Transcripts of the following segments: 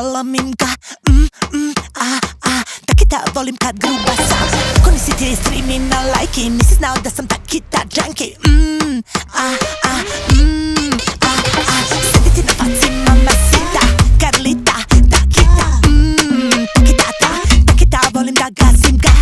prelomim ga, taki ta volim kad gruba sam. Ko nisi ti streami na lajki, nisi znao da sam taki ta junkie. Sedi ti na faci mamacita, Carlita, taki ta, taki ta volim da gazim ga,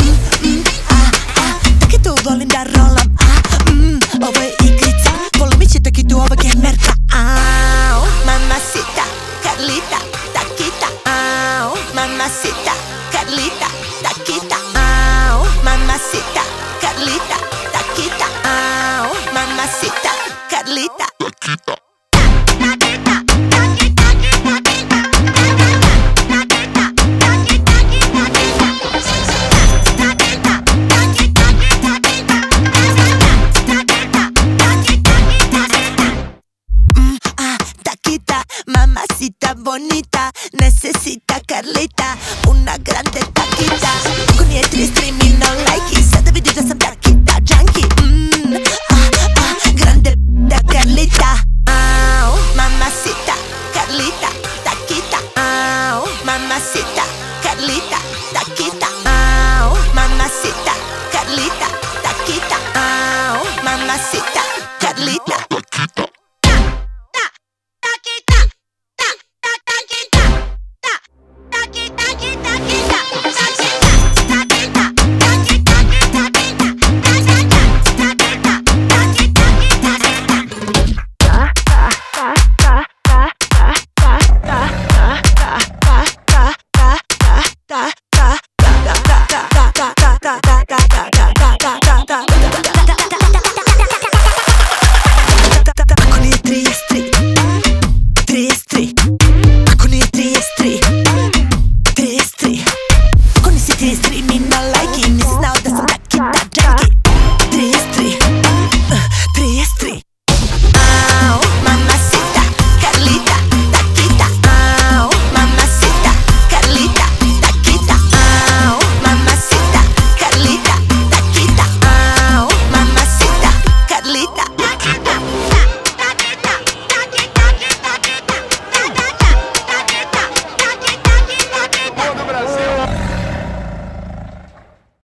taki tu volim da rolam, ovo je igrica, volim će taki tu ova gamerka. Mamacita, Carlita, taki ta, mamacita, Carlita, taki ta, mamacita, Carlita, taki ta, mamacita, Carlita.